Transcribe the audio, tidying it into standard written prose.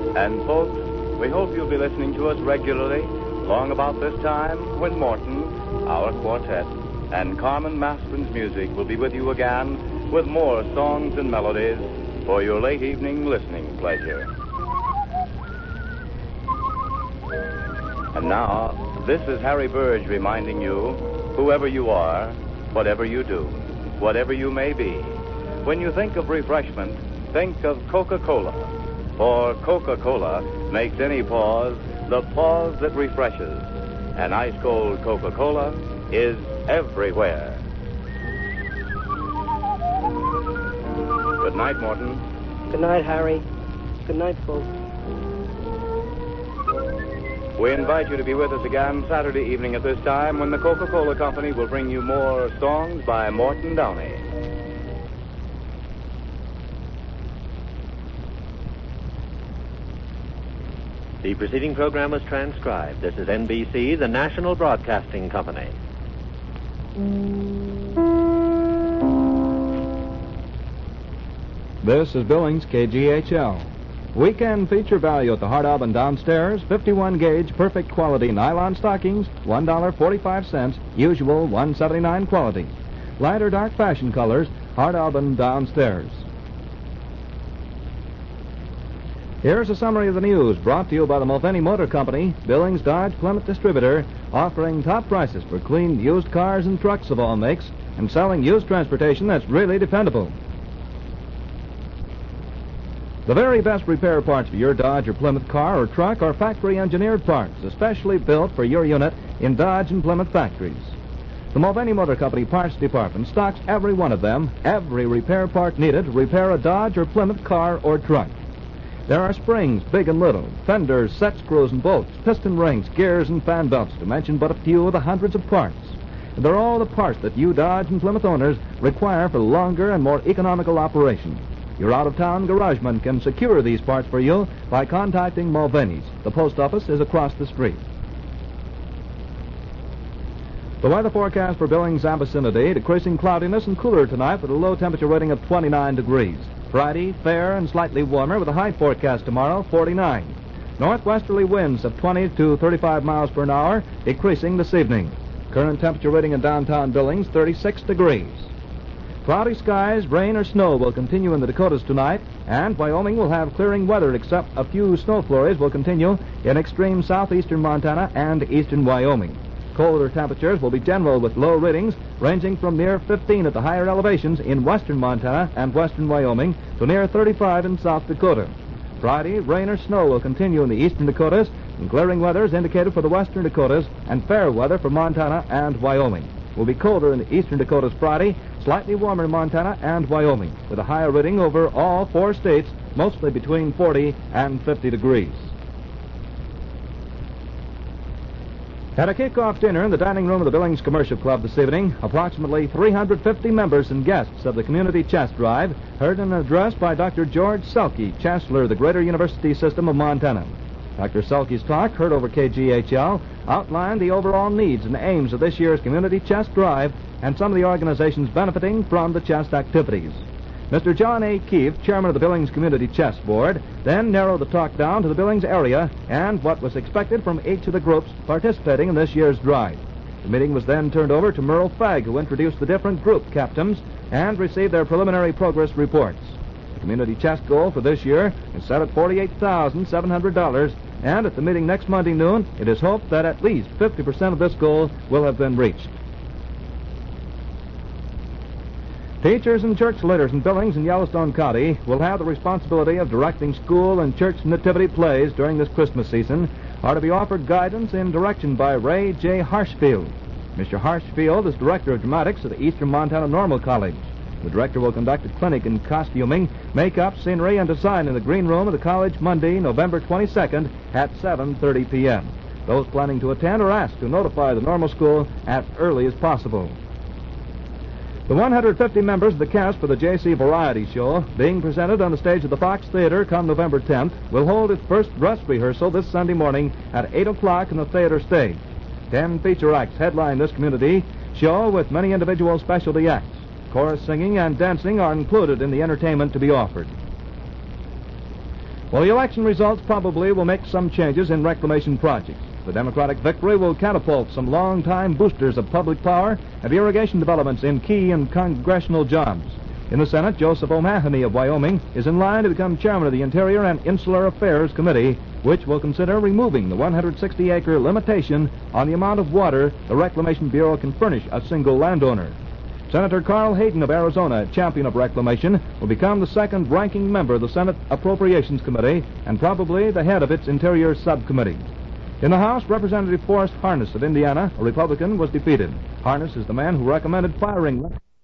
And folks, we hope you'll be listening to us regularly, long about this time, when Morton, our quartet, and Carmen Mastron's music will be with you again with more songs and melodies for your late evening listening pleasure. And now, this is Harry Burge reminding you, whoever you are, whatever you do, whatever you may be, when you think of refreshment, think of Coca-Cola. For Coca-Cola makes any pause the pause that refreshes. And ice-cold Coca-Cola is everywhere. Good night, Morton. Good night, Harry. Good night, folks. We invite you to be with us again Saturday evening at this time when the Coca-Cola Company will bring you more songs by Morton Downey. The preceding program was transcribed. This is NBC, the National Broadcasting Company. This is Billings, KGHL. Weekend feature value at the Hart Albin downstairs, 51-gauge perfect quality nylon stockings, $1.45, usual $1.79 quality. Light or dark fashion colors, Hart Albin downstairs. Here's a summary of the news brought to you by the Mulvaney Motor Company, Billings Dodge Plymouth distributor, offering top prices for clean used cars and trucks of all makes and selling used transportation that's really dependable. The very best repair parts for your Dodge or Plymouth car or truck are factory-engineered parts, especially built for your unit in Dodge and Plymouth factories. The Mulvaney Motor Company Parts Department stocks every one of them, every repair part needed to repair a Dodge or Plymouth car or truck. There are springs, big and little, fenders, set screws and bolts, piston rings, gears, and fan belts, to mention but a few of the hundreds of parts. And they're all the parts that you Dodge and Plymouth owners require for longer and more economical operation. Your out-of-town garageman can secure these parts for you by contacting Mulvaney's. The post office is across the street. The weather forecast for Billings and vicinity, decreasing cloudiness and cooler tonight with a low temperature rating of 29 degrees. Friday, fair and slightly warmer with a high forecast tomorrow, 49. Northwesterly winds of 20 to 35 miles per hour, decreasing this evening. Current temperature rating in downtown Billings, 36 degrees. Cloudy skies, rain or snow will continue in the Dakotas tonight, and Wyoming will have clearing weather except a few snow flurries will continue in extreme southeastern Montana and eastern Wyoming. Colder temperatures will be general with low readings ranging from near 15 at the higher elevations in western Montana and western Wyoming to near 35 in South Dakota. Friday, rain or snow will continue in the eastern Dakotas, and clearing weather is indicated for the western Dakotas and fair weather for Montana and Wyoming. Will be colder in the eastern Dakotas Friday, slightly warmer in Montana and Wyoming, with a higher reading over all four states, mostly between 40 and 50 degrees. At a kickoff dinner in the dining room of the Billings Commercial Club this evening, approximately 350 members and guests of the Community Chess Drive heard an address by Dr. George Selke, Chancellor of the Greater University System of Montana. Dr. Selke's talk, heard over KGHL, outlined the overall needs and aims of this year's Community Chess Drive and some of the organizations benefiting from the chess activities. Mr. John A. Keefe, chairman of the Billings Community Chess Board, then narrowed the talk down to the Billings area and what was expected from each of the groups participating in this year's drive. The meeting was then turned over to Merle Fagg, who introduced the different group captains and received their preliminary progress reports. The community chess goal for this year is set at $48,700, and at the meeting next Monday noon, it is hoped that at least 50% of this goal will have been reached. Teachers and church leaders in Billings and Yellowstone County will have the responsibility of directing school and church nativity plays during this Christmas season, are to be offered guidance and direction by Ray J. Harshfield. Mr. Harshfield is Director of Dramatics at the Eastern Montana Normal College. The director will conduct a clinic in costuming, makeup, scenery, and design in the green room of the college Monday, November 22nd at 7:30 p.m. Those planning to attend are asked to notify the normal school as early as possible. The 150 members of the cast for the J.C. Variety Show, being presented on the stage of the Fox Theater come November 10th, will hold its first dress rehearsal this Sunday morning at 8 o'clock in the theater stage. 10 feature acts headline this community show with many individual specialty acts. Chorus singing and dancing are included in the entertainment to be offered. Well, the election results probably will make some changes in reclamation projects. The Democratic victory will catapult some long-time boosters of public power and irrigation developments in key and congressional jobs. In the Senate, Joseph O'Mahony of Wyoming is in line to become chairman of the Interior and Insular Affairs Committee, which will consider removing the 160-acre limitation on the amount of water the Reclamation Bureau can furnish a single landowner. Senator Carl Hayden of Arizona, champion of reclamation, will become the second-ranking member of the Senate Appropriations Committee and probably the head of its Interior Subcommittee. In the House, Representative Forrest Harness of Indiana, a Republican, was defeated. Harness is the man who recommended firing